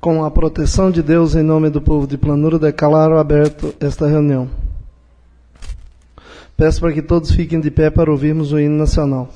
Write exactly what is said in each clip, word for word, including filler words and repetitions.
Com a proteção de Deus, em nome do povo de Planura, declaro aberto esta reunião. Peço para que todos fiquem de pé para ouvirmos o hino nacional.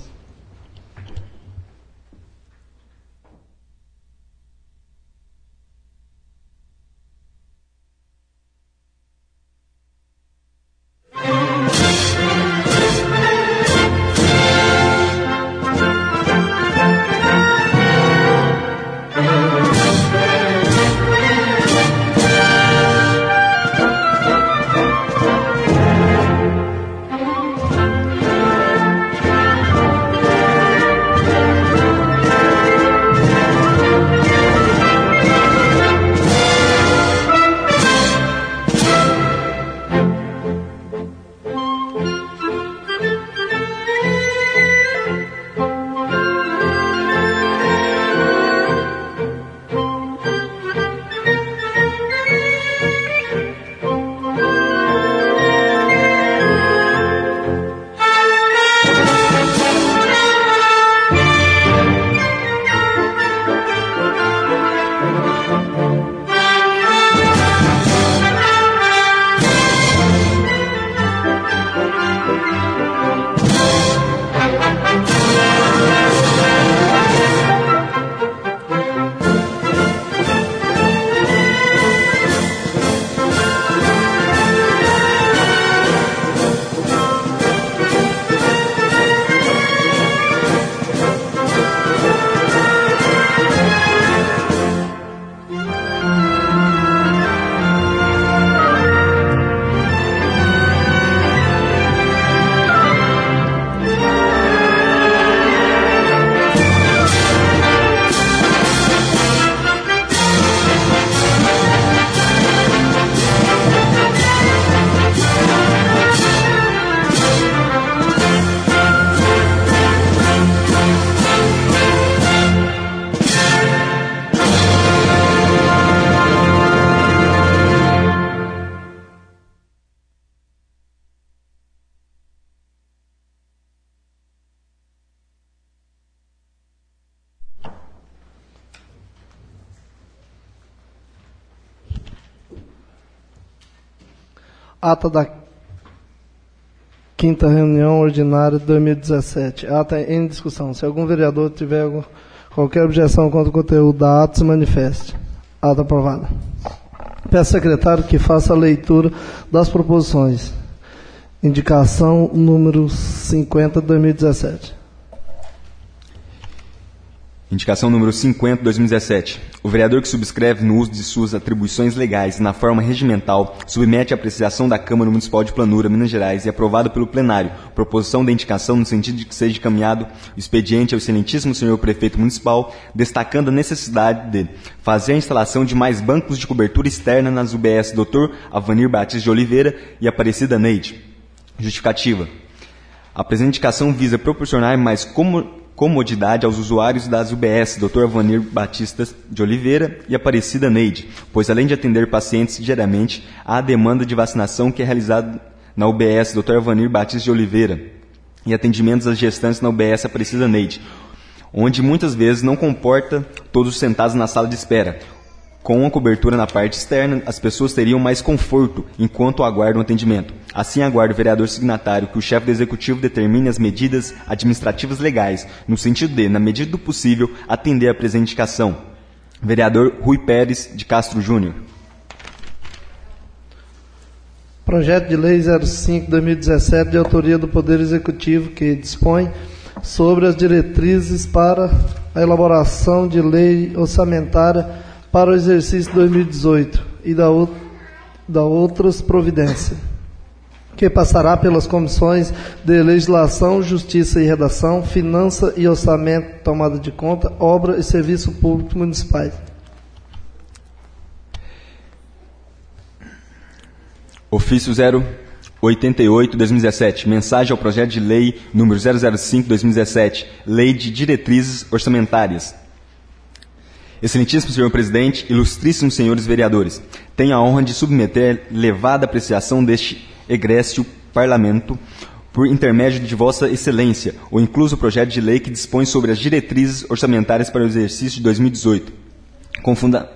Ata da quinta reunião ordinária de dois mil e dezessete. Ata em discussão. Se algum vereador tiver algum, qualquer objeção contra o conteúdo da ata, se manifeste. Ata aprovada. Peço ao secretário que faça a leitura das proposições. Indicação número cinquenta de dois mil e dezessete. Indicação número cinquenta de dois mil e dezessete. O vereador que subscreve no uso de suas atribuições legais na forma regimental submete à apreciação da Câmara Municipal de Planura, Minas Gerais, e aprovado pelo plenário, proposição da indicação no sentido de que seja encaminhado o expediente ao excelentíssimo senhor prefeito municipal, destacando a necessidade de fazer a instalação de mais bancos de cobertura externa nas U B S doutor Avanir Batista de Oliveira e Aparecida Neide. Justificativa. A presente indicação visa proporcionar mais como comodidade aos usuários das U B S doutor Avanir Batista de Oliveira e Aparecida Neide, pois além de atender pacientes diariamente, há a demanda de vacinação que é realizada na U B S doutor Avanir Batista de Oliveira e atendimentos às gestantes na U B S Aparecida Neide, onde muitas vezes não comporta todos sentados na sala de espera. Com a cobertura na parte externa, as pessoas teriam mais conforto enquanto aguardam o atendimento. Assim, aguardo o vereador signatário que o chefe do Executivo determine as medidas administrativas legais, no sentido de, na medida do possível, atender a presente indicação. Vereador Rui Pérez de Castro Júnior. Projeto de Lei zero cinco de dois mil e dezessete, de autoria do Poder Executivo, que dispõe sobre as diretrizes para a elaboração de lei orçamentária para o exercício dois mil e dezoito e da, o, da outras providências, que passará pelas comissões de Legislação, Justiça e Redação, Finança e Orçamento, Tomada de Conta, Obra e Serviço Público Municipais. Ofício zero oitenta e oito de dois mil e dezessete, mensagem ao projeto de lei número zero zero cinco de dois mil e dezessete, Lei de Diretrizes Orçamentárias. Excelentíssimo senhor presidente, ilustríssimos senhores vereadores, tenho a honra de submeter levada apreciação deste egréscio parlamento por intermédio de vossa excelência, o incluso projeto de lei que dispõe sobre as diretrizes orçamentárias para o exercício de dois mil e dezoito, com, funda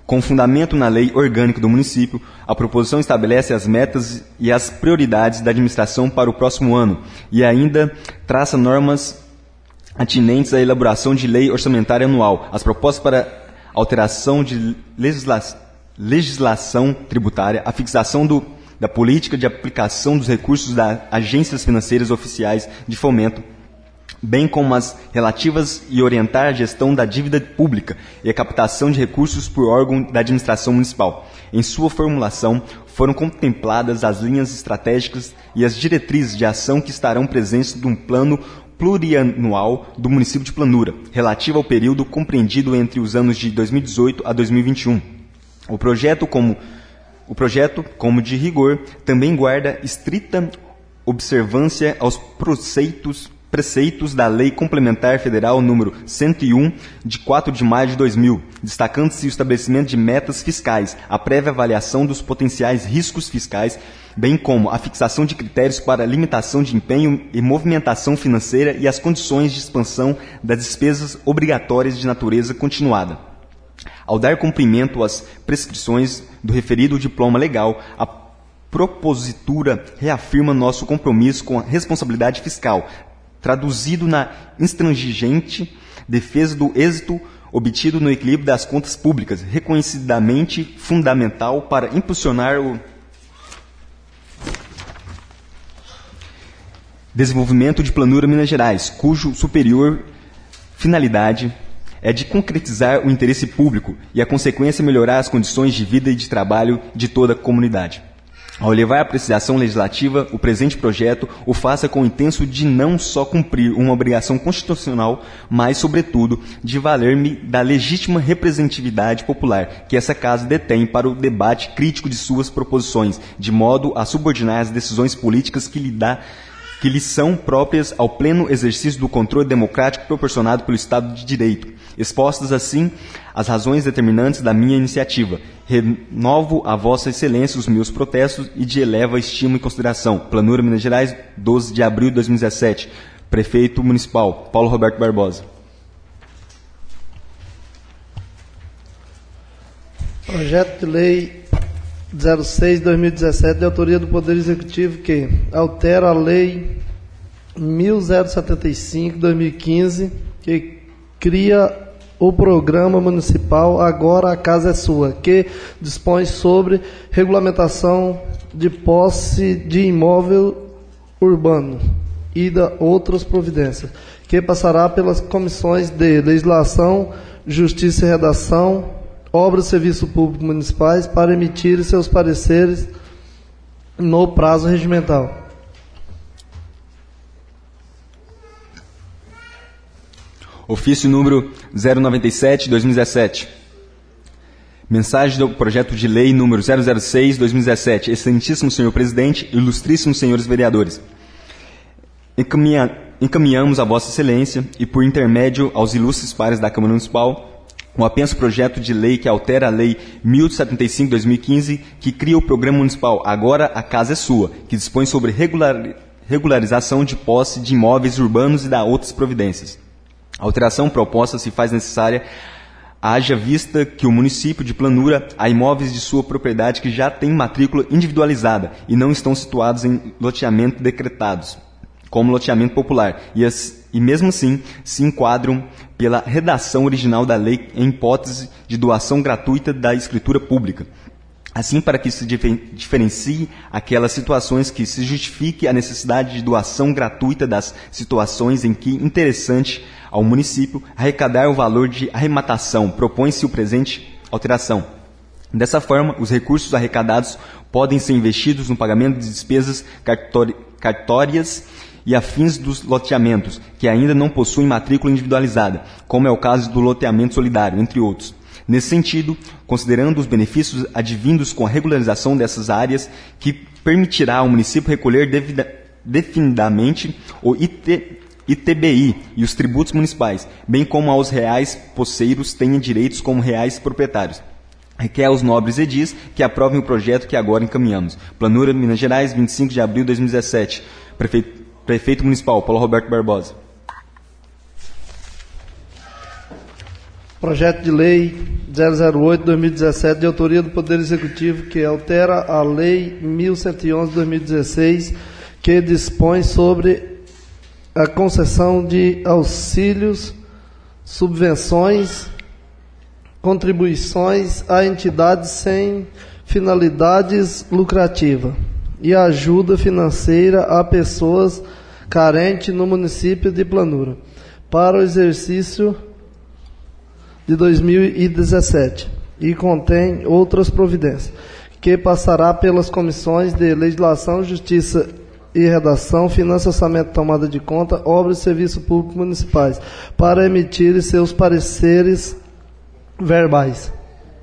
Com fundamento na lei orgânica do município, a proposição estabelece as metas e as prioridades da administração para o próximo ano e ainda traça normas atinentes à elaboração de lei orçamentária anual, as propostas para alteração de legisla legislação tributária, a fixação do, da política de aplicação dos recursos das agências financeiras oficiais de fomento, bem como as relativas e orientar a gestão da dívida pública e a captação de recursos por órgão da administração municipal. Em sua formulação, foram contempladas as linhas estratégicas e as diretrizes de ação que estarão presentes num plano plurianual do município de Planura, relativo ao período compreendido entre os anos de dois mil e dezoito a dois mil e vinte e um. O projeto, como, o projeto, como de rigor, também guarda estrita observância aos preceitos, preceitos da Lei Complementar Federal número cento e um, de quatro de maio de dois mil, destacando-se o estabelecimento de metas fiscais, a prévia avaliação dos potenciais riscos fiscais, bem como a fixação de critérios para limitação de empenho e movimentação financeira e as condições de expansão das despesas obrigatórias de natureza continuada. Ao dar cumprimento às prescrições do referido diploma legal, a propositura reafirma nosso compromisso com a responsabilidade fiscal, traduzido na intransigente defesa do êxito obtido no equilíbrio das contas públicas, reconhecidamente fundamental para impulsionar o desenvolvimento de Planura Minas Gerais, cujo superior finalidade é de concretizar o interesse público e a consequência melhorar as condições de vida e de trabalho de toda a comunidade. Ao levar à apreciação legislativa, o presente projeto o faça com o intenso de não só cumprir uma obrigação constitucional, mas, sobretudo, de valer-me da legítima representatividade popular que essa Casa detém para o debate crítico de suas proposições, de modo a subordinar as decisões políticas que lhe dá que lhes são próprias ao pleno exercício do controle democrático proporcionado pelo Estado de Direito. Expostas assim as razões determinantes da minha iniciativa, renovo a Vossa Excelência os meus protestos e de eleva estima e consideração. Planura, Minas Gerais, doze de abril de dois mil e dezessete. Prefeito Municipal, Paulo Roberto Barbosa. Projeto de Lei zero seis de dois mil e dezessete, de autoria do Poder Executivo, que altera a Lei mil setenta e cinco de dois mil e quinze, que cria o Programa Municipal Agora a Casa é Sua, que dispõe sobre regulamentação de posse de imóvel urbano e da outras providências, que passará pelas comissões de Legislação, Justiça e Redação, Obras e Serviço Público Municipais para emitir seus pareceres no prazo regimental. Ofício número zero noventa e sete, dois mil e dezessete. Mensagem do projeto de lei número zero zero seis, dois mil e dezessete. Excelentíssimo senhor presidente, ilustríssimos senhores vereadores. Encaminha, encaminhamos a Vossa Excelência e, por intermédio aos ilustres pares da Câmara Municipal, o apenso projeto de lei que altera a Lei mil setenta e cinco de dois mil e quinze, que cria o Programa Municipal Agora a Casa é Sua, que dispõe sobre regular, regularização de posse de imóveis urbanos e da outras providências. A alteração proposta se faz necessária, haja vista que o município de Planura há imóveis de sua propriedade que já têm matrícula individualizada e não estão situados em loteamento decretados, como loteamento popular, e, as, e mesmo assim se enquadram pela redação original da lei em hipótese de doação gratuita da escritura pública. Assim, para que se diferencie aquelas situações que se justifique a necessidade de doação gratuita das situações em que interessante ao município arrecadar o valor de arrematação, propõe-se o presente alteração. Dessa forma, os recursos arrecadados podem ser investidos no pagamento de despesas cartórias e afins dos loteamentos, que ainda não possuem matrícula individualizada, como é o caso do loteamento solidário, entre outros. Nesse sentido, considerando os benefícios advindos com a regularização dessas áreas, que permitirá ao município recolher devida, definidamente o I T B I e os tributos municipais, bem como aos reais posseiros tenham direitos como reais proprietários. Requer aos nobres edis que aprovem o projeto que agora encaminhamos. Planura, Minas Gerais, vinte e cinco de abril de dois mil e dezessete. Prefeito, Prefeito Municipal, Paulo Roberto Barbosa. Projeto de Lei zero zero oito barra dois mil e dezessete, de autoria do Poder Executivo, que altera a Lei mil cento e onze barra dois mil e dezesseis, que dispõe sobre a concessão de auxílios, subvenções, contribuições a entidades sem finalidades lucrativas e ajuda financeira a pessoas carentes no município de Planura, para o exercício de dois mil e dezessete, e contém outras providências, que passará pelas comissões de Legislação, Justiça e Redação, Finanças, Orçamento, Tomada de Conta, Obras e Serviços Públicos Municipais, para emitir seus pareceres verbais.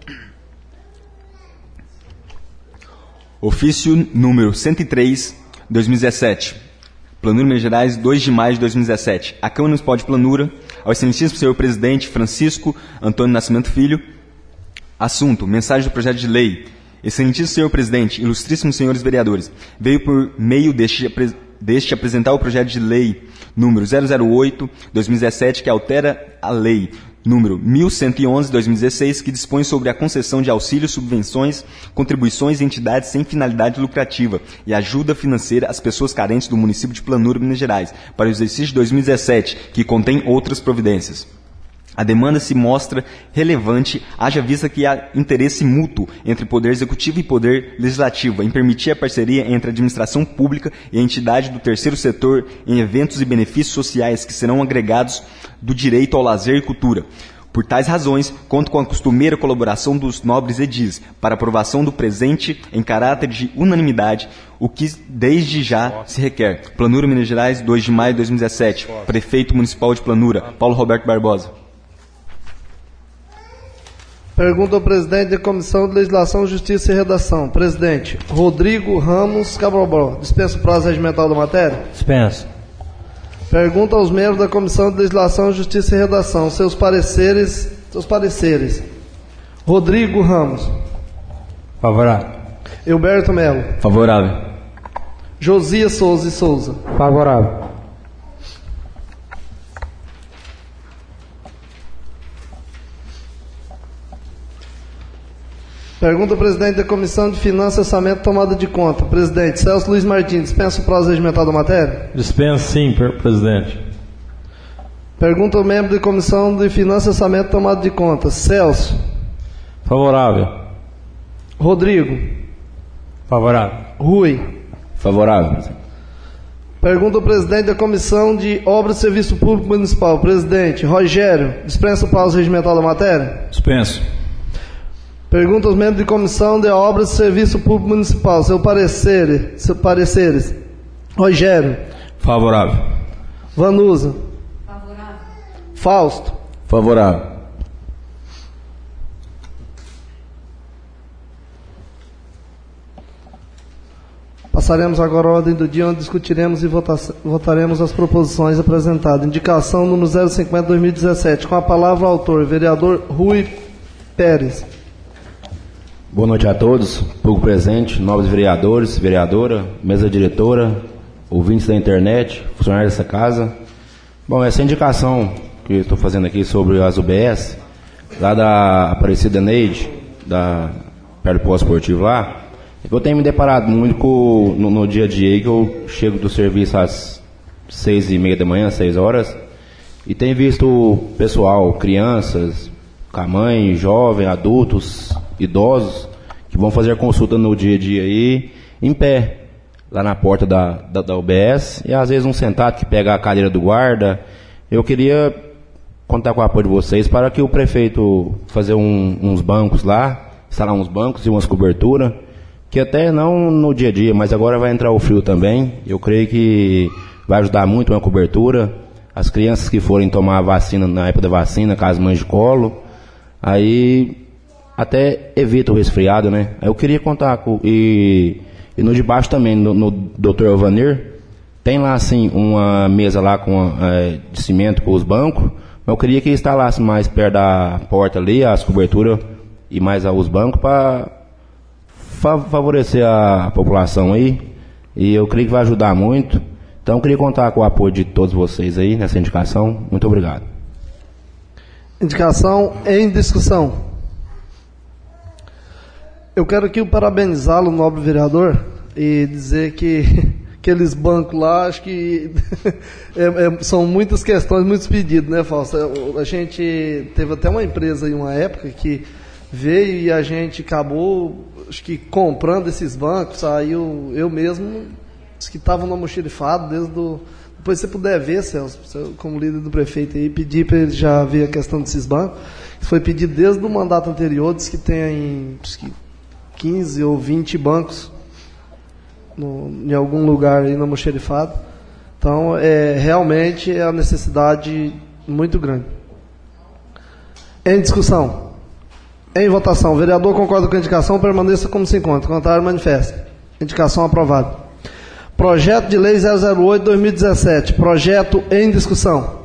Ofício número cento e três, dois mil e dezessete. Planura Minas Gerais, dois de maio de dois mil e dezessete. A Câmara Municipal de Planura, ao excelentíssimo senhor presidente Francisco Antônio Nascimento Filho. Assunto: mensagem do projeto de lei. Excelentíssimo senhor presidente, ilustríssimos senhores vereadores, veio por meio deste, deste apresentar o projeto de lei número zero zero oito barra dois mil e dezessete, que altera a lei número mil cento e onze barra dois mil e dezesseis, que dispõe sobre a concessão de auxílios, subvenções, contribuições e entidades sem finalidade lucrativa e ajuda financeira às pessoas carentes do município de Planura, Minas Gerais, para o exercício de dois mil e dezessete, que contém outras providências. A demanda se mostra relevante, haja vista que há interesse mútuo entre Poder Executivo e Poder Legislativo em permitir a parceria entre a administração pública e a entidade do terceiro setor em eventos e benefícios sociais que serão agregados do direito ao lazer e cultura. Por tais razões, conto com a costumeira colaboração dos nobres edis para aprovação do presente em caráter de unanimidade, o que desde já se requer. Planura, Minas Gerais, dois de maio de dois mil e dezessete. Prefeito Municipal de Planura, Paulo Roberto Barbosa. Pergunta ao presidente da Comissão de Legislação, Justiça e Redação. Presidente, Rodrigo Ramos Cabral. Dispensa o prazo regimental da matéria? Dispensa. Pergunta aos membros da Comissão de Legislação, Justiça e Redação. Seus pareceres. Seus pareceres. Rodrigo Ramos. Favorável. Elberto Melo. Favorável. Josias Souza e Souza. Favorável. Pergunta ao presidente da Comissão de Finanças, Orçamento e Tomada de Conta. Presidente, Celso Luiz Martins, dispensa o prazo regimental da matéria? Dispensa sim, presidente. Pergunta ao membro da Comissão de Finanças, Orçamento e Tomada de Conta. Celso. Favorável. Rodrigo. Favorável. Rui. Favorável. Pergunta ao presidente da Comissão de Obras e Serviço Público Municipal. Presidente, Rogério, dispensa o prazo regimental da matéria? Dispenso. Pergunta aos membros de Comissão de Obras e Serviço Público Municipal. Seu parecer, seu pareceres. Rogério. Favorável. Vanusa. Favorável. Fausto. Favorável. Passaremos agora à ordem do dia, onde discutiremos e vota- votaremos as proposições apresentadas. Indicação número zero cinquenta barra dois mil e dezessete. Com a palavra o autor, vereador Rui Pérez. Boa noite a todos, público presente, nobres vereadores, vereadora, mesa diretora, ouvintes da internet, funcionários dessa casa. Bom, essa indicação que eu estou fazendo aqui sobre as U B S, lá da Aparecida Neide, da, perto do polo esportivo lá, eu tenho me deparado muito com, no, no dia a dia aí, que eu chego do serviço às seis e meia da manhã, seis horas, e tenho visto pessoal, crianças, com a mãe, jovem, adultos, idosos, que vão fazer consulta no dia a dia aí, em pé, lá na porta da, da, da U B S, e às vezes um sentado que pega a cadeira do guarda. Eu queria contar com o apoio de vocês para que o prefeito fazer um, uns bancos lá, instalar uns bancos e umas coberturas, que até não no dia a dia, mas agora vai entrar o frio também, eu creio que vai ajudar muito uma cobertura. As crianças que forem tomar a vacina na época da vacina, com as mães de colo, aí até evita o resfriado, né? Eu queria contar com... E, e no de baixo também, no, no doutor Alvanir, tem lá assim uma mesa lá com, é, de cimento com os bancos, mas eu queria que instalasse mais perto da porta ali, as coberturas e mais os bancos para fa- favorecer a, a população aí. E eu creio que vai ajudar muito. Então eu queria contar com o apoio de todos vocês aí nessa indicação. Muito obrigado. Indicação em discussão. Eu quero aqui parabenizá-lo, nobre vereador, e dizer que aqueles bancos lá, acho que é, é, são muitas questões, muitos pedidos, né, Fausto? A gente teve até uma empresa em uma época que veio e a gente acabou, acho que comprando esses bancos, saiu eu mesmo, que estavam no almoxerifado desde o... Depois se você puder ver, Celso, como líder do prefeito aí, pedir para ele já ver a questão desses bancos. Isso foi pedido desde o mandato anterior, diz que tem acho que quinze ou vinte bancos no, em algum lugar aí no almoxerifado. Então, é, realmente é a necessidade muito grande. Em discussão. Em votação. O vereador concorda com a indicação, permaneça como se encontra. Contrário, manifesta. Indicação aprovada. Projeto de Lei zero zero oito barra dois mil e dezessete. Projeto em discussão.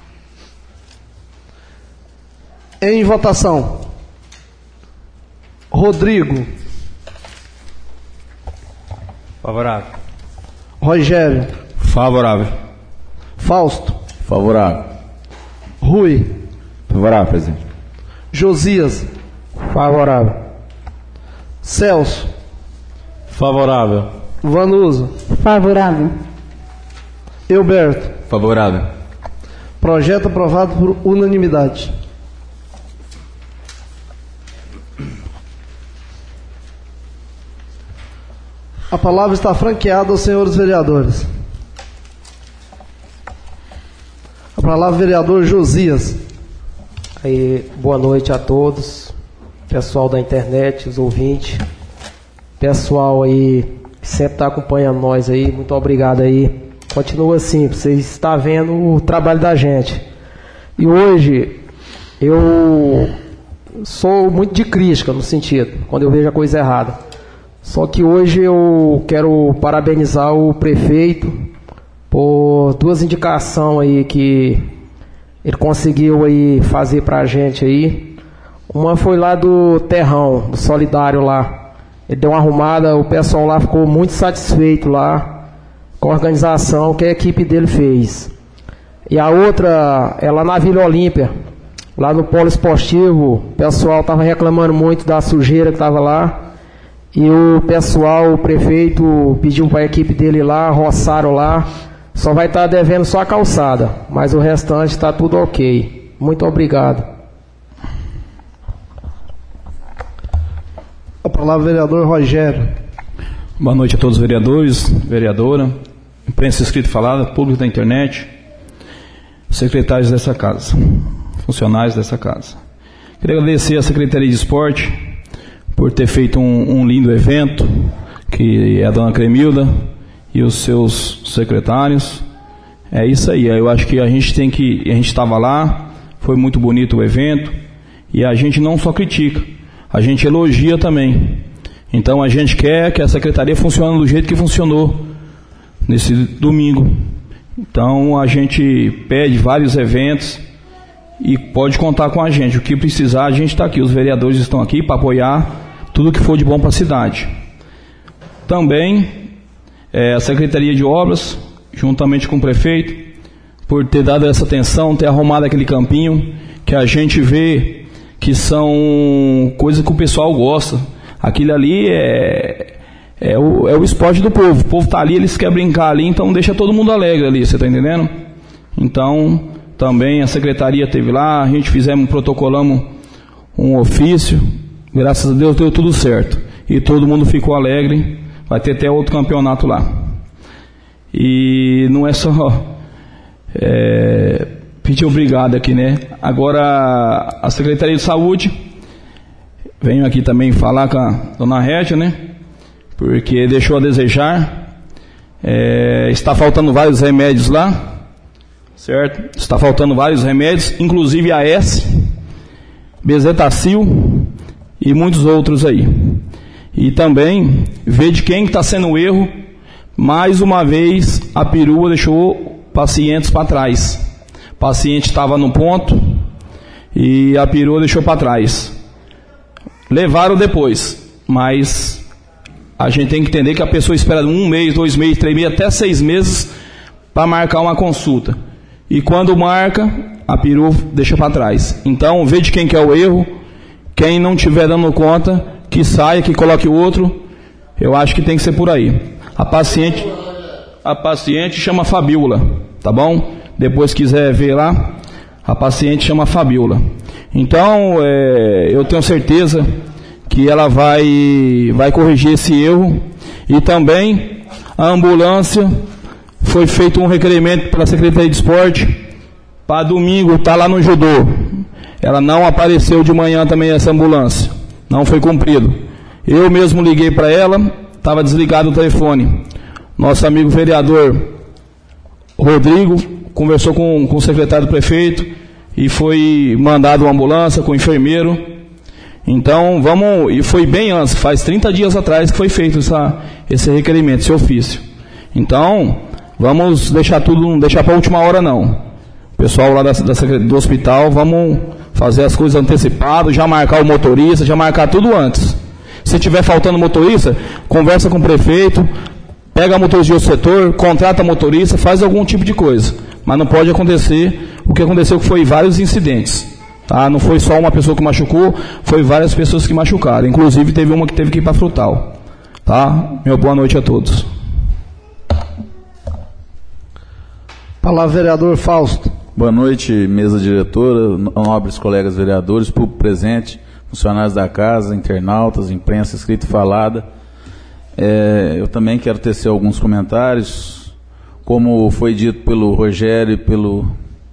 Em votação. Rodrigo. Favorável. Rogério. Favorável. Fausto. Favorável. Rui. Favorável, presidente. Josias. Favorável. Celso. Favorável. Vanuso. Favorável. Euberto. Favorável. Projeto aprovado por unanimidade. A palavra está franqueada aos senhores vereadores. A palavra, vereador Josias. Aí, boa noite a todos, pessoal da internet, os ouvintes, pessoal aí que sempre está acompanhando nós aí, muito obrigado aí. Continua assim, para vocês estar vendo o trabalho da gente. E hoje eu sou muito de crítica no sentido, quando eu vejo a coisa errada. Só que hoje eu quero parabenizar o prefeito por duas indicações aí que ele conseguiu aí fazer pra gente aí. Uma foi lá do Terrão, do Solidário lá. Ele deu uma arrumada, o pessoal lá ficou muito satisfeito lá com a organização que a equipe dele fez. E a outra é lá na Vila Olímpia, lá no Polo Esportivo. O pessoal estava reclamando muito da sujeira que estava lá. E o pessoal, o prefeito pediu para a equipe dele lá, roçaram lá. Só vai estar devendo só a calçada, mas o restante está tudo ok. Muito obrigado. A palavra, vereador Rogério. Boa noite a todos os vereadores, vereadora, imprensa escrita e falada, público da internet, secretários dessa casa, funcionários dessa casa. Queria agradecer à Secretaria de Esporte por ter feito um, um lindo evento, que é a dona Cremilda e os seus secretários. É isso aí, eu acho que a gente tem que, a gente estava lá, foi muito bonito o evento, e a gente não só critica, a gente elogia também. Então a gente quer que a secretaria funcione do jeito que funcionou nesse domingo. Então a gente pede vários eventos e pode contar com a gente. O que precisar, a gente está aqui. Os vereadores estão aqui para apoiar tudo que for de bom para a cidade. Também é, a Secretaria de Obras, juntamente com o prefeito, por ter dado essa atenção, ter arrumado aquele campinho, que a gente vê que são coisas que o pessoal gosta. Aquilo ali é, é, o, é o esporte do povo. O povo está ali, eles querem brincar ali, então deixa todo mundo alegre ali, você está entendendo? Então, também a secretaria esteve lá, a gente fizemos, protocolamos um ofício, graças a Deus deu tudo certo. E todo mundo ficou alegre, vai ter até outro campeonato lá. E não é só é, pedir obrigado aqui, né? Agora, a Secretaria de Saúde, venho aqui também falar com a dona Régia, né? Porque deixou a desejar. É, está faltando vários remédios lá, certo? Está faltando vários remédios, inclusive a S, Bezetacil e muitos outros aí. E também ver de quem está sendo o erro. Mais uma vez, a perua deixou pacientes para trás. O paciente estava no ponto e a perua deixou para trás. Levaram depois, mas a gente tem que entender que a pessoa espera um mês, dois meses, três meses, até seis meses para marcar uma consulta. E quando marca, a perua deixa para trás. Então, vê de quem que é o erro, quem não estiver dando conta, que saia, que coloque o outro. Eu acho que tem que ser por aí. A paciente, a paciente chama Fabiola, tá bom? Depois quiser ver lá, a paciente chama Fabiola. Então, é, eu tenho certeza que ela vai, vai corrigir esse erro. E também a ambulância, foi feito um requerimento pela Secretaria de Esporte para domingo estar tá lá no judô. Ela não apareceu de manhã também, essa ambulância. Não foi cumprido. Eu mesmo liguei para ela, estava desligado o telefone. Nosso amigo vereador Rodrigo conversou com, com o secretário do prefeito e foi mandado uma ambulância com o enfermeiro. Então, vamos, e foi bem antes, faz trinta dias atrás que foi feito essa, esse requerimento, esse ofício. Então, vamos deixar tudo, não deixar para a última hora não. O pessoal lá da, da, do hospital, vamos fazer as coisas antecipadas, já marcar o motorista, já marcar tudo antes. Se tiver faltando motorista, conversa com o prefeito, pega motorista de outro setor, contrata motorista, faz algum tipo de coisa. Mas não pode acontecer o que aconteceu, que foi vários incidentes. Tá? Não foi só uma pessoa que machucou, foi várias pessoas que machucaram. Inclusive teve uma que teve que ir para Frutal. Tá? Meu boa noite a todos. Palavra vereador Fausto. Boa noite, mesa diretora, nobres colegas vereadores, público presente, funcionários da casa, internautas, imprensa escrita e falada. É, eu também quero tecer alguns comentários. Como foi dito pelo Rogério e pelo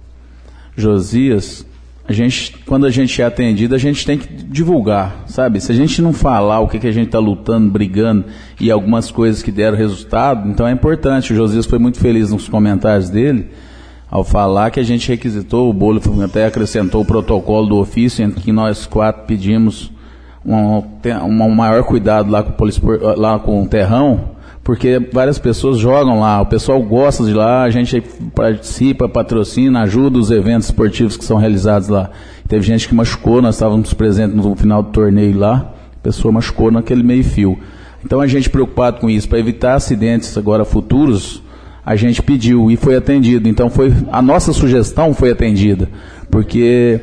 Josias, a gente, quando a gente é atendido, a gente tem que divulgar, sabe? Se a gente não falar o que, que a gente está lutando, brigando e algumas coisas que deram resultado, então é importante. O Josias foi muito feliz nos comentários dele, ao falar que a gente requisitou, o Bolo até acrescentou o protocolo do ofício, em que nós quatro pedimos um, um maior cuidado lá com, o polispor, lá com o terrão, porque várias pessoas jogam lá, o pessoal gosta de lá, a gente participa, patrocina, ajuda os eventos esportivos que são realizados lá. Teve gente que machucou, nós estávamos presentes no final do torneio lá, a pessoa machucou naquele meio fio. Então a gente preocupado com isso, para evitar acidentes agora futuros, a gente pediu e foi atendido. Então foi, a nossa sugestão foi atendida, porque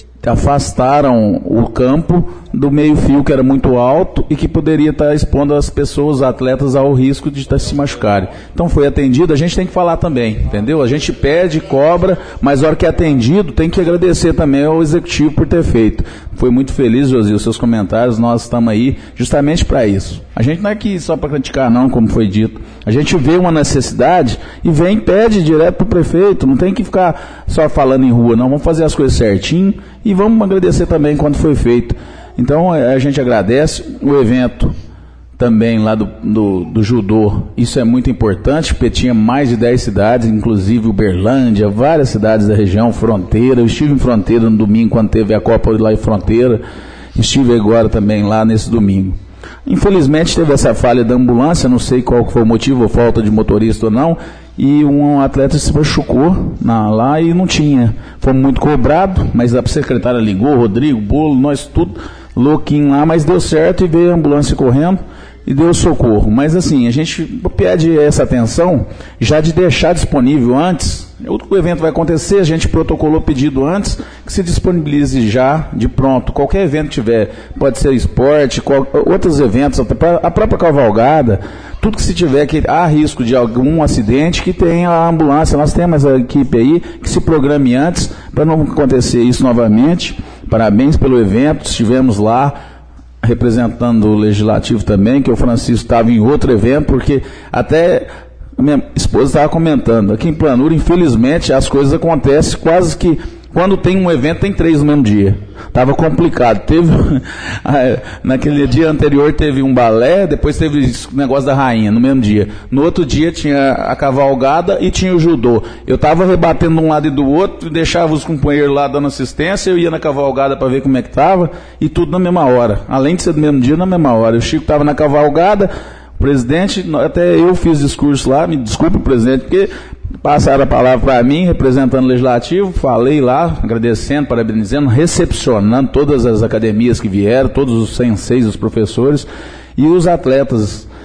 afastaram o campo do meio fio, que era muito alto e que poderia estar expondo as pessoas, os atletas, ao risco de estar se machucarem. Então foi atendido, a gente tem que falar também, entendeu? A gente pede, cobra, mas na hora que é atendido, tem que agradecer também ao executivo por ter feito. Foi muito feliz, Josi, os seus comentários, nós estamos aí justamente para isso. A gente não é aqui só para criticar não, como foi dito. A gente vê uma necessidade e vem e pede direto para o prefeito, não tem que ficar só falando em rua, não, vamos fazer as coisas certinho e vamos agradecer também quando foi feito. Então a gente agradece o evento também lá do, do, do judô, isso é muito importante, porque tinha mais de dez cidades, inclusive Uberlândia, várias cidades da região, Fronteira. Eu estive em Fronteira no domingo quando teve a Copa lá em Fronteira, estive agora também lá nesse domingo. Infelizmente teve essa falha da ambulância, não sei qual foi o motivo, ou falta de motorista ou não, e um atleta se machucou na, lá e não tinha. Foi muito cobrado, mas a secretária ligou, Rodrigo, Bolo, nós tudo louquinho lá, mas deu certo e veio a ambulância correndo e deu socorro. Mas assim, a gente pede essa atenção já de deixar disponível antes. O evento vai acontecer, a gente protocolou pedido antes, que se disponibilize já de pronto. Qualquer evento que tiver, pode ser esporte, qual, outros eventos, a própria cavalgada, tudo que se tiver que há risco de algum acidente, que tenha a ambulância. Nós temos a equipe aí que se programe antes para não acontecer isso novamente. Parabéns pelo evento, estivemos lá representando o Legislativo também, que o Francisco estava em outro evento, porque até a minha esposa estava comentando, aqui em Planura, infelizmente, as coisas acontecem quase que, quando tem um evento, tem três no mesmo dia. Estava complicado. Teve, naquele dia anterior teve um balé, depois teve o negócio da rainha, no mesmo dia. No outro dia tinha a cavalgada e tinha o judô. Eu estava rebatendo de um lado e do outro, deixava os companheiros lá dando assistência, eu ia na cavalgada para ver como é que estava, e tudo na mesma hora. Além de ser do mesmo dia, na mesma hora. O Chico estava na cavalgada, o presidente, até eu fiz discurso lá, me desculpe, presidente, porque passaram a palavra para mim, representando o Legislativo, falei lá, agradecendo, parabenizando, recepcionando todas as academias que vieram, todos os senseis, os professores, e os atletas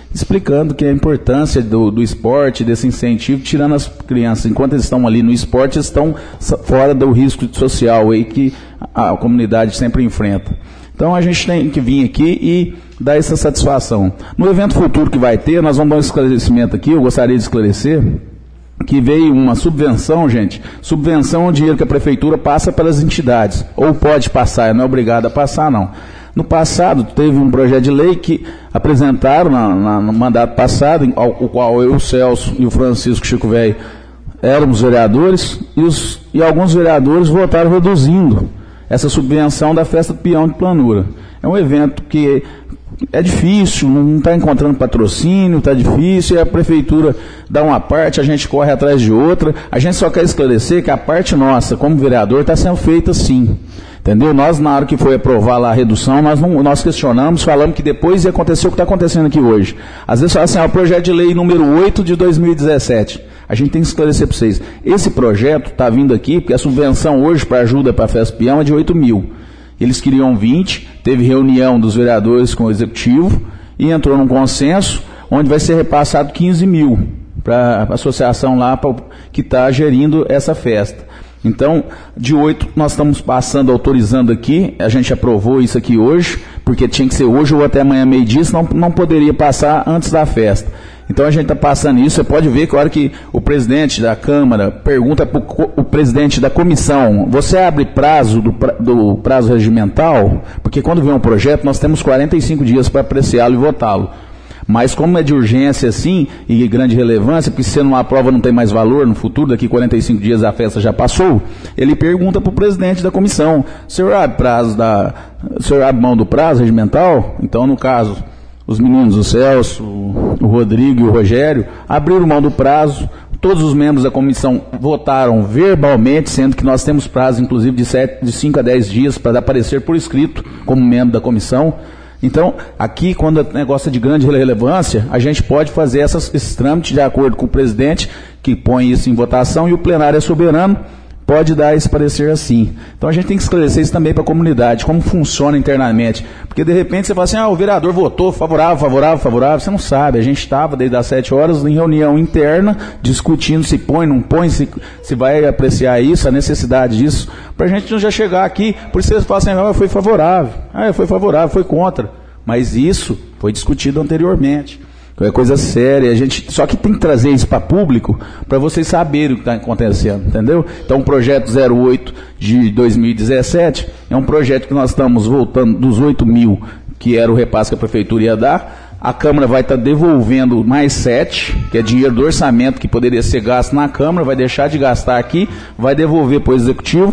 explicando que a importância do, do esporte, desse incentivo, tirando as crianças, enquanto eles estão ali no esporte, eles estão fora do risco social aí que a, a comunidade sempre enfrenta. Então a gente tem que vir aqui e dar essa satisfação. No evento futuro que vai ter, nós vamos dar um esclarecimento aqui, eu gostaria de esclarecer, que veio uma subvenção, gente, subvenção é um dinheiro que a prefeitura passa para as entidades, ou pode passar, não é obrigado a passar não. No passado, teve um projeto de lei que apresentaram na, na, no mandato passado, ao, o qual eu, o Celso e o Francisco Chico Velho éramos vereadores, e, os, e alguns vereadores votaram reduzindo essa subvenção da Festa do Peão de Planura. É um evento que é difícil, não está encontrando patrocínio, está difícil, e a prefeitura dá uma parte, a gente corre atrás de outra. A gente só quer esclarecer que a parte nossa, como vereador, está sendo feita sim. Entendeu? Nós, na hora que foi aprovar lá a redução, nós, não, nós questionamos, falamos que depois ia acontecer o que está acontecendo aqui hoje. Às vezes fala assim, ah, o projeto de lei número oito de dois mil e dezessete. A gente tem que esclarecer para vocês. Esse projeto está vindo aqui, porque a subvenção hoje para ajuda para a Festa Peão é de oito mil. Eles queriam vinte, teve reunião dos vereadores com o executivo e entrou num consenso onde vai ser repassado quinze mil para a associação lá pra, que está gerindo essa festa. Então, de oito nós estamos passando, autorizando aqui, a gente aprovou isso aqui hoje, porque tinha que ser hoje ou até amanhã meio-dia, senão não poderia passar antes da festa. Então a gente está passando isso, você pode ver que a hora que o presidente da Câmara pergunta para o presidente da comissão, você abre prazo do, pra, do prazo regimental? Porque quando vem um projeto, nós temos quarenta e cinco dias para apreciá-lo e votá-lo. Mas como é de urgência assim, e grande relevância, porque se você não aprova não tem mais valor no futuro, daqui quarenta e cinco dias a festa já passou, ele pergunta para o presidente da comissão, o senhor abre prazo da, o senhor abre mão do prazo regimental? Então, no caso, os meninos, o Celso, o Rodrigo e o Rogério, abriram mão do prazo, todos os membros da comissão votaram verbalmente, sendo que nós temos prazo, inclusive, de, sete, de cinco a dez dias para aparecer por escrito como membro da comissão. Então, aqui, quando o negócio é de grande relevância, a gente pode fazer essas, esses trâmites de acordo com o presidente, que põe isso em votação, e o plenário é soberano, pode dar esse parecer assim. Então, a gente tem que esclarecer isso também para a comunidade, como funciona internamente. Porque, de repente, você fala assim, ah, o vereador votou favorável, favorável, favorável. Você não sabe. A gente estava, desde as sete horas, em reunião interna, discutindo se põe, não põe, se, se vai apreciar isso, a necessidade disso, para a gente não já chegar aqui, por isso você fala assim, ah, foi favorável, ah, foi favorável, foi contra. Mas isso foi discutido anteriormente. É coisa séria, a gente só que tem que trazer isso para público para vocês saberem o que está acontecendo, entendeu? Então o projeto zero oito de dois mil e dezessete é um projeto que nós estamos voltando dos oito mil, que era o repasse que a prefeitura ia dar, a Câmara vai estar tá devolvendo mais sete, que é dinheiro do orçamento que poderia ser gasto na Câmara, vai deixar de gastar aqui, vai devolver para o Executivo,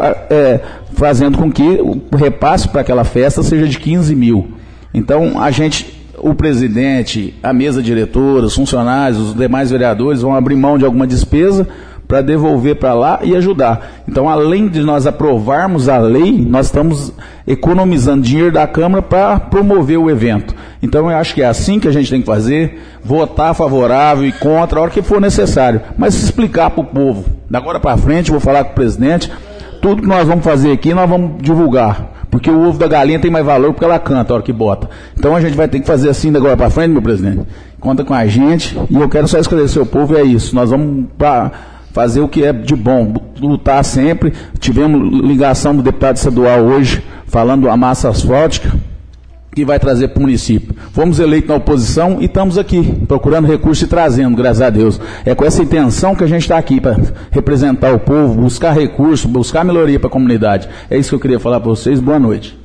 é, fazendo com que o repasse para aquela festa seja de quinze mil. Então a gente... o presidente, a mesa diretora, os funcionários, os demais vereadores vão abrir mão de alguma despesa para devolver para lá e ajudar. Então, além de nós aprovarmos a lei, nós estamos economizando dinheiro da Câmara para promover o evento. Então, eu acho que é assim que a gente tem que fazer, votar favorável e contra a hora que for necessário, mas explicar para o povo. Da agora para frente, vou falar com o presidente, tudo que nós vamos fazer aqui, nós vamos divulgar. Porque o ovo da galinha tem mais valor porque ela canta a hora que bota. Então a gente vai ter que fazer assim da agora para frente, meu presidente. Conta com a gente. E eu quero só esclarecer o povo, é isso. Nós vamos para fazer o que é de bom, lutar sempre. Tivemos ligação do deputado estadual hoje, falando da massa asfáltica, que vai trazer para o município. Fomos eleitos na oposição e estamos aqui, procurando recursos e trazendo, graças a Deus. É com essa intenção que a gente está aqui, para representar o povo, buscar recursos, buscar melhoria para a comunidade. É isso que eu queria falar para vocês. Boa noite.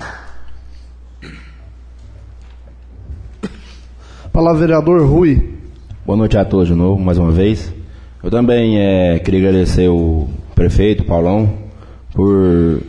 Palavra vereador Rui. Boa noite a todos de novo, mais uma vez. Eu também é, queria agradecer o prefeito, Paulão, por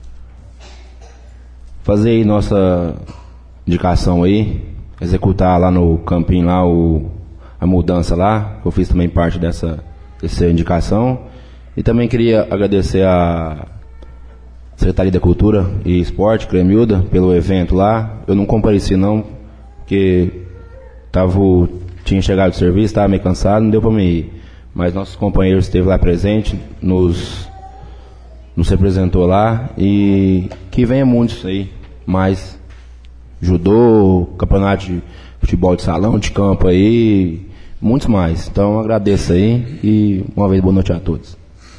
fazer aí nossa indicação aí, executar lá no campinho lá o, a mudança lá, eu fiz também parte dessa, dessa indicação. E também queria agradecer a Secretaria da Cultura e Esporte, Cremilda, pelo evento lá. Eu não compareci não, porque tava, tinha chegado do serviço, estava meio cansado, não deu para mim ir. Mas nossos companheiros esteve lá presente, nos nos representou lá, e que venha muitos aí, mais judô, campeonato de futebol de salão, de campo aí, muitos mais. Então agradeço aí e uma vez boa noite a todos.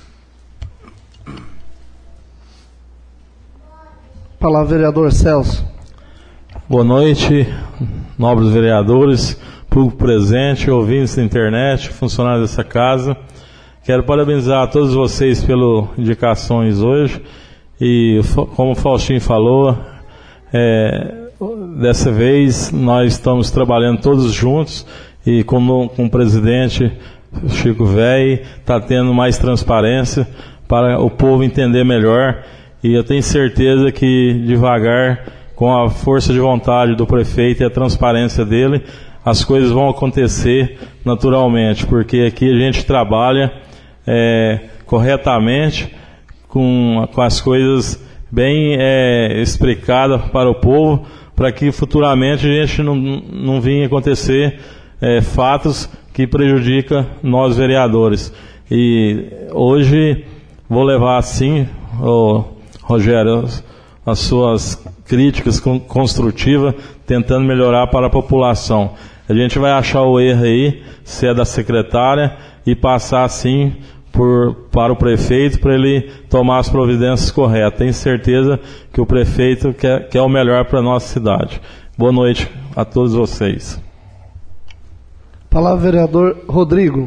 Palavra vereador Celso. Boa noite, nobres vereadores, público presente, ouvintes da internet, funcionários dessa casa. Quero parabenizar a todos vocês pelas indicações hoje e, como o Faustinho falou, é, dessa vez nós estamos trabalhando todos juntos e com, com o presidente Chico Véi está tendo mais transparência para o povo entender melhor, e eu tenho certeza que devagar, com a força de vontade do prefeito e a transparência dele, as coisas vão acontecer naturalmente, porque aqui a gente trabalha é, corretamente, com, com as coisas bem é, explicadas para o povo, para que futuramente a gente não, não venha acontecer é, fatos que prejudicam nós vereadores. E hoje vou levar assim, oh, Rogério, as suas críticas construtivas, tentando melhorar para a população. A gente vai achar o erro aí, se é da secretária, e passar assim por, para o prefeito, para ele tomar as providências corretas. Tenho certeza que o prefeito quer, quer o melhor para a nossa cidade. Boa noite a todos vocês. Palavra vereador Rodrigo.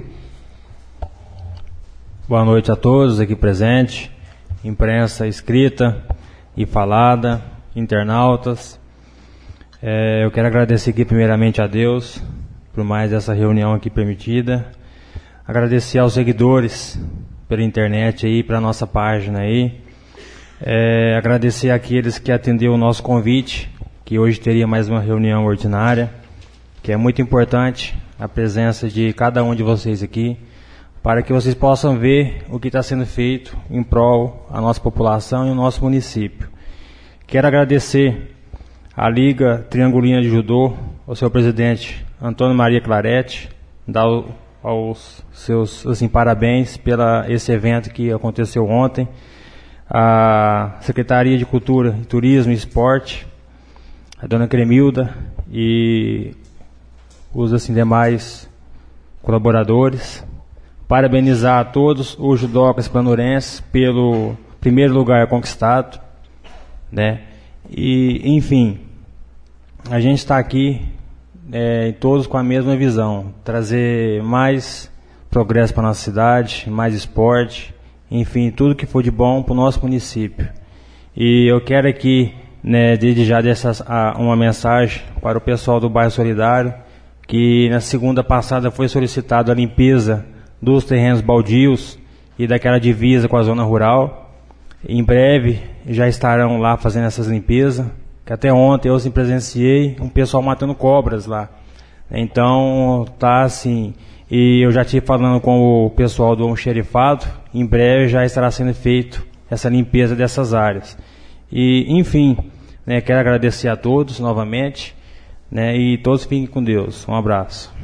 Boa noite a todos aqui presentes, imprensa escrita e falada, internautas. É, eu quero agradecer aqui primeiramente a Deus por mais essa reunião aqui permitida. Agradecer aos seguidores pela internet aí, para nossa página aí. É, agradecer àqueles que atenderam o nosso convite, que hoje teria mais uma reunião ordinária, que é muito importante a presença de cada um de vocês aqui, para que vocês possam ver o que está sendo feito em prol da nossa população e o nosso município. Quero agradecer à Liga Triangulina de Judô, ao seu presidente Antônio Maria Claretti, dar aos seus assim, parabéns pela esse evento que aconteceu ontem, a Secretaria de Cultura, Turismo e Esporte, a dona Cremilda e os assim, demais colaboradores. Parabenizar a todos os judocas planurenses pelo primeiro lugar conquistado, né? E, enfim, a gente está aqui é, todos com a mesma visão, trazer mais progresso para a nossa cidade, mais esporte, enfim, tudo que for de bom para o nosso município. E eu quero aqui, né, desde já dessas, a, uma mensagem para o pessoal do bairro Solidário, que na segunda passada foi solicitado a limpeza dos terrenos baldios e daquela divisa com a zona rural. Em breve já estarão lá fazendo essas limpezas, que até ontem eu assim, presenciei um pessoal matando cobras lá. Então tá assim, e eu já estive falando com o pessoal do almoxerifado, em breve já estará sendo feito essa limpeza dessas áreas. E enfim, né, quero agradecer a todos novamente, né, e todos fiquem com Deus. Um abraço.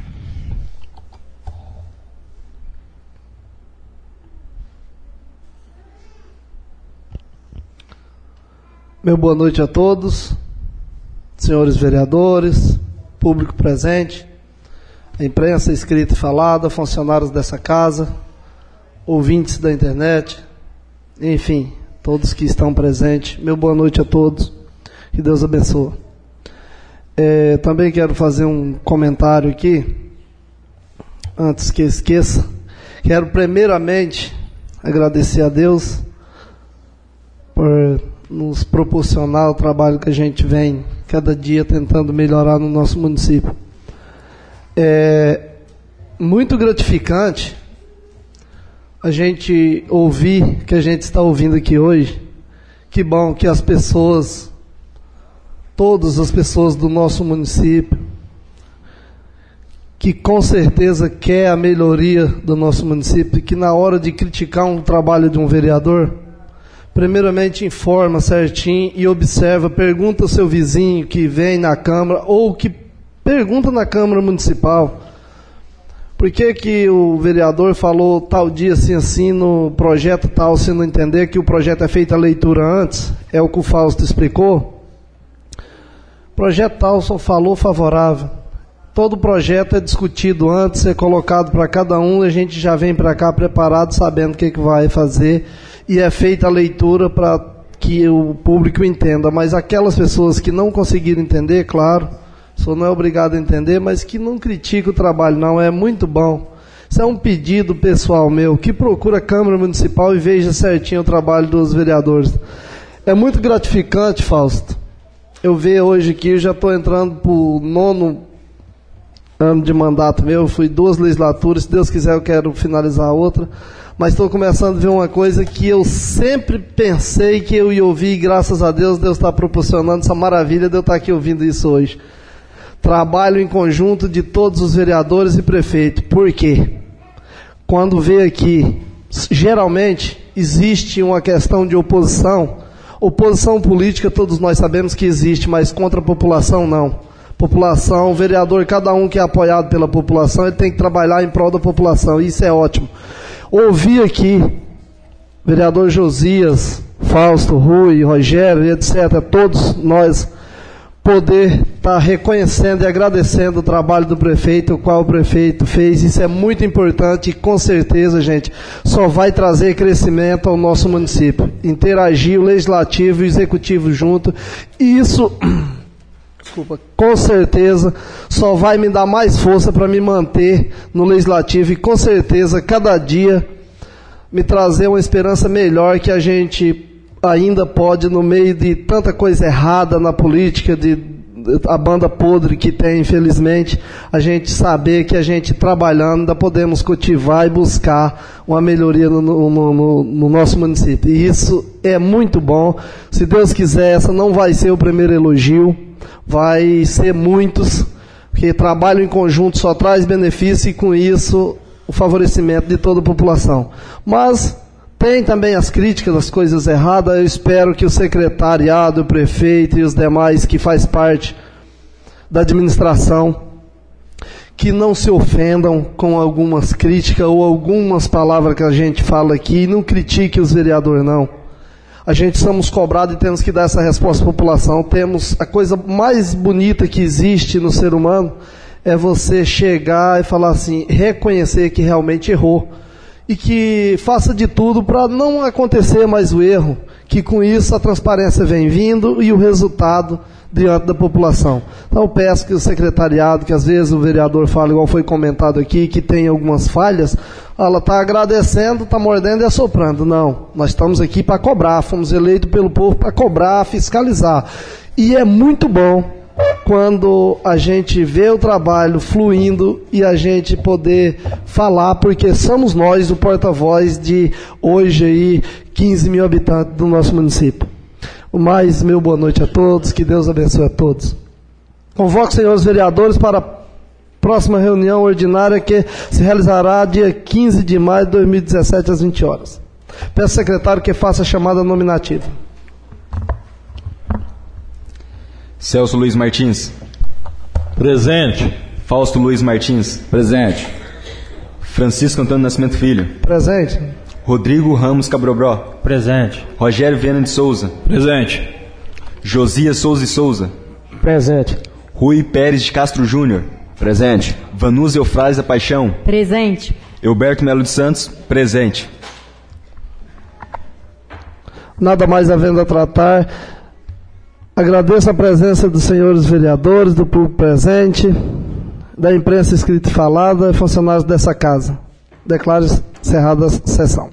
Meu boa noite a todos, senhores vereadores, público presente, a imprensa escrita e falada, funcionários dessa casa, ouvintes da internet, enfim, todos que estão presentes. Meu boa noite a todos, que Deus abençoe. É, também quero fazer um comentário aqui, antes que eu esqueça. Quero primeiramente agradecer a Deus por nos proporcionar o trabalho que a gente vem cada dia tentando melhorar no nosso município. É muito gratificante a gente ouvir que a gente está ouvindo aqui hoje. Que bom que as pessoas, todas as pessoas do nosso município, que com certeza quer a melhoria do nosso município, que na hora de criticar um trabalho de um vereador, primeiramente informa certinho e observa, pergunta ao seu vizinho que vem na Câmara ou que pergunta na Câmara Municipal. Por que que o vereador falou tal dia assim assim no projeto tal, se não entender que o projeto é feito a leitura antes? É o que o Fausto explicou. Projeto tal só falou favorável. todo projeto é discutido antes, é colocado para cada um, a gente já vem para cá preparado, sabendo o que, que vai fazer, e é feita a leitura para que o público entenda. Mas aquelas pessoas que não conseguiram entender, claro, o senhor não é obrigado a entender, mas que não critica o trabalho, não, é muito bom. Isso é um pedido pessoal meu, que procura a Câmara Municipal e veja certinho o trabalho dos vereadores. É muito gratificante, Fausto, eu ver hoje que eu já estou entrando para o nono ano de mandato meu, fui duas legislaturas, se Deus quiser eu quero finalizar a outra, mas estou começando a ver uma coisa que eu sempre pensei que eu ia ouvir, e graças a Deus, Deus está proporcionando essa maravilha de eu estar aqui ouvindo isso hoje. Trabalho em conjunto de todos os vereadores e prefeitos. Por quê? Quando vê aqui, geralmente existe uma questão de oposição, oposição política todos nós sabemos que existe, mas contra a população não. População, vereador, cada um que é apoiado pela população, ele tem que trabalhar em prol da população, isso é ótimo. Ouvi aqui, vereador Josias, Fausto, Rui, Rogério, etcétera, todos nós poder estar tá reconhecendo e agradecendo o trabalho do prefeito, o qual o prefeito fez, isso é muito importante e com certeza, gente, só vai trazer crescimento ao nosso município. Interagir o legislativo e o executivo junto, e isso... Desculpa, com certeza só vai me dar mais força para me manter no legislativo e com certeza cada dia me trazer uma esperança melhor que a gente ainda pode, no meio de tanta coisa errada na política, de a banda podre que tem, infelizmente, a gente saber que a gente trabalhando ainda podemos cultivar e buscar uma melhoria no, no, no, no nosso município. E isso é muito bom. Se Deus quiser, essa não vai ser o primeiro elogio, vai ser muitos, porque trabalho em conjunto só traz benefício e com isso o favorecimento de toda a população. Mas tem também as críticas das coisas erradas. Eu espero que o secretariado, o prefeito e os demais que faz parte da administração, que não se ofendam com algumas críticas ou algumas palavras que a gente fala aqui, e não critique os vereadores, não. A gente somos cobrados e temos que dar essa resposta à população. Temos a coisa mais bonita que existe no ser humano, é você chegar e falar assim, reconhecer que realmente errou. E que faça de tudo para não acontecer mais o erro, que com isso a transparência vem vindo e o resultado diante da população. Então eu peço que o secretariado, que às vezes o vereador fala, igual foi comentado aqui, que tem algumas falhas, ela está agradecendo, está mordendo e assoprando. Não, nós estamos aqui para cobrar, fomos eleitos pelo povo para cobrar, fiscalizar. E é muito bom quando a gente vê o trabalho fluindo e a gente poder falar, porque somos nós o porta-voz de hoje aí quinze mil habitantes do nosso município. O mais, meu boa noite a todos, que Deus abençoe a todos. Convoco, senhores vereadores, para a próxima reunião ordinária que se realizará dia quinze de maio de dois mil e dezessete, às vinte horas. Peço ao secretário que faça a chamada nominativa. Celso Luiz Martins. Presente. Fausto Luiz Martins. Presente. Francisco Antônio Nascimento Filho. Presente. Rodrigo Ramos Cabrobró. Presente. Rogério Viana de Souza. Presente. Josias Souza e Souza. Presente. Rui Pérez de Castro Júnior. Presente. Vanusa Eufrásio da Paixão. Presente. Elberto Melo de Santos. Presente. Nada mais havendo a tratar, agradeço a presença dos senhores vereadores, do público presente, da imprensa escrita e falada e funcionários dessa casa. Declaro encerrada a sessão.